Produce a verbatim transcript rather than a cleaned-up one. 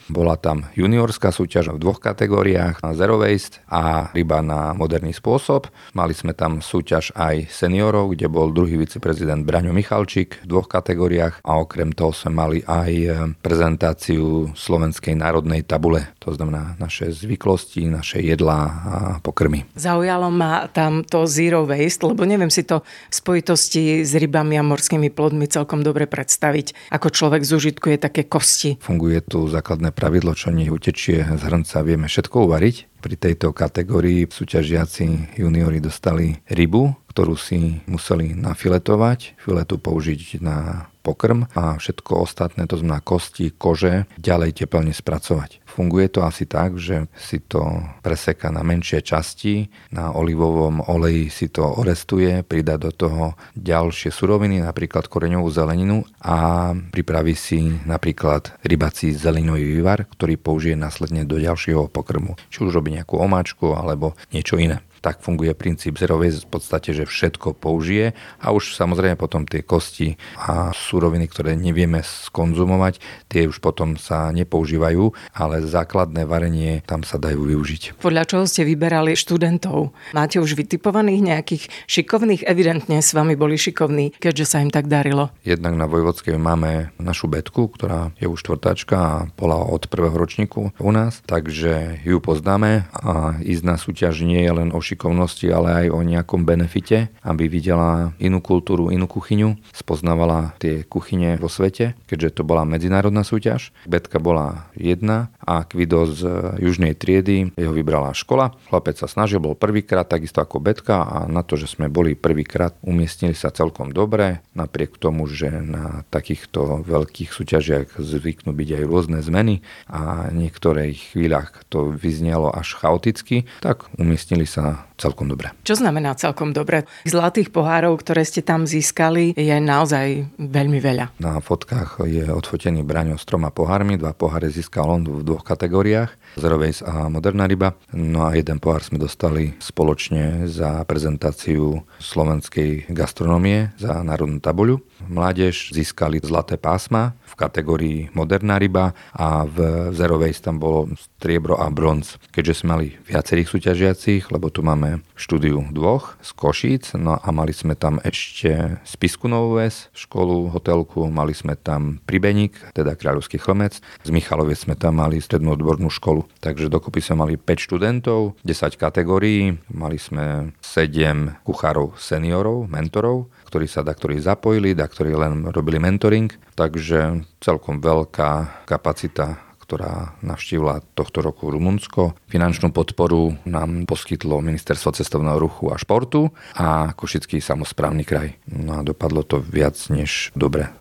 Bola tam juniorská súťaž v dvoch kategóriách, zero waste a ryba na moderný spôsob. Mali sme tam súťaž aj seniorov, kde bol druhý viceprezident Braňo Michalčík v dvoch kategóriách a okrem toho sme mali aj prezentáciu slovenskej národnej tabule. To znamená naše zvyklosti, naše jedlá a pokrmy. Zaujalo ma tam to zero waste, lebo neviem si to v spojitosti s rybami a morskými plodmi celkom dobre predstaviť. Ako človek zužitkuje také kosti. Funguje tu základné pravidlo, čo nech utečie z hrnca, vieme všetko uvariť. Pri tejto kategórii súťažiaci juniori dostali rybu, ktorú si museli nafiletovať, filetu použiť na pokrm a všetko ostatné, to znamená kosti, kože, ďalej teplne spracovať. Funguje to asi tak, že si to preseká na menšie časti, na olivovom oleji si to orestuje, pridá do toho ďalšie suroviny, napríklad koreňovú zeleninu a pripraví si napríklad rybací zeleninový vývar, ktorý použije následne do ďalšieho pokrmu. Či už robí nejakú omáčku alebo niečo iné. Tak funguje princíp zero waste v podstate, že všetko použije a už samozrejme potom tie kosti a suroviny, ktoré nevieme skonzumovať, tie už potom sa nepoužívajú, ale základné varenie tam sa dajú využiť. Podľa čoho ste vyberali študentov? Máte už vytipovaných nejakých šikovných? Evidentne s vami boli šikovní, keďže sa im tak darilo. Jednak na Vojvodskej máme našu Betku, ktorá je už štvrtáčka a bola od prvého ročníku u nás, takže ju poznáme a ísť na súťaž nie je len o šikovnosti, ale aj o nejakom benefite, aby videla inú kultúru, inú kuchyňu, spoznávala tie kuchyne vo svete, keďže to bola medzinárodná súťaž. Betka bola jedna a Kvido z južnej triedy, jeho vybrala škola. Chlapec sa snažil, bol prvýkrát, takisto ako Betka a na to, že sme boli prvýkrát, umiestnili sa celkom dobre, napriek tomu, že na takýchto veľkých súťažiach zvyknú byť aj rôzne zmeny a v niektorých chvíľach to vyznelo až chaoticky, tak umiestnili sa celkom dobre. Čo znamená celkom dobre? Zlatých pohárov, ktoré ste tam získali, je naozaj veľmi veľa. Na fotkách je odfotený Braňo s troma pohármi, dva poháre získal on v dvoch kategóriách, zero waste a moderná ryba. No a jeden pohár sme dostali spoločne za prezentáciu slovenskej gastronómie za národnú tabuľu. Mládež získali zlaté pásma v kategórii moderná ryba a v zero waste tam bolo striebro a bronz. Keďže sme mali viacerých súťažiacich, lebo tu máme štúdiu dvoch z Košíc, no a mali sme tam ešte Spisku Novú Ves, školu, hotelku, mali sme tam Pribeník, teda Kráľovský Chlmec, z Michaloviec sme tam mali strednú odbornú školu, takže dokopy sme mali päť študentov, desať kategórií, mali sme sedem kuchárov seniorov, mentorov, ktorí sa da, ktorí zapojili, da, ktorí len robili mentoring, takže celkom veľká kapacita, ktorá navštívila tohto roku Rumunsko. Finančnú podporu nám poskytlo Ministerstvo cestovného ruchu a športu a Košický samosprávny kraj. No a dopadlo to viac než dobre.